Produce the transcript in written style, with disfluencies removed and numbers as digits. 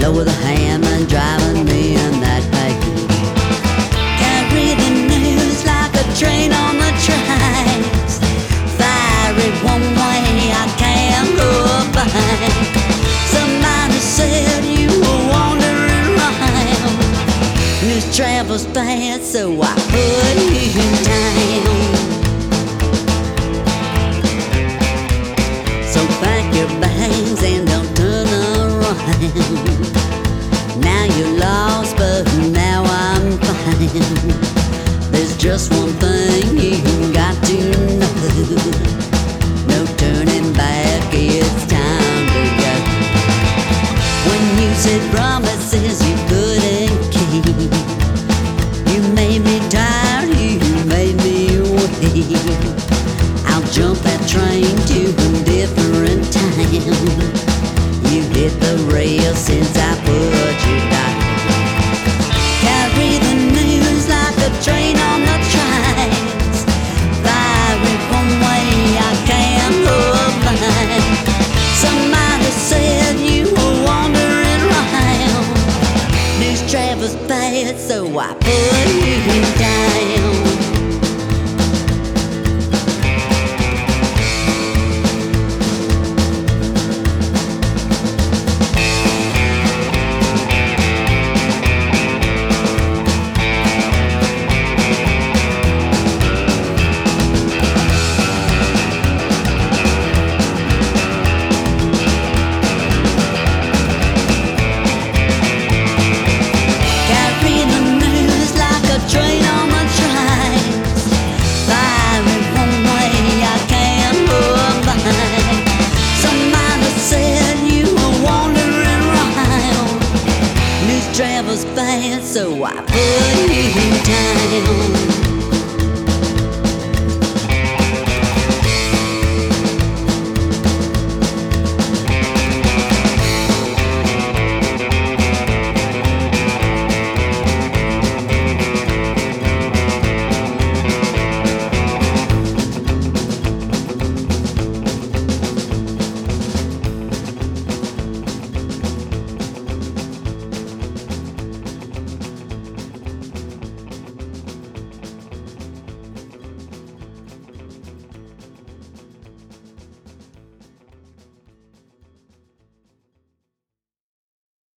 lower the hammer, driving me in that pain. Carry the news like a train on the tracks. Fire it one way, I can't go back. Somebody said you were wandering around. News travels fast, so I put you down. So pack your bags and don't turn around.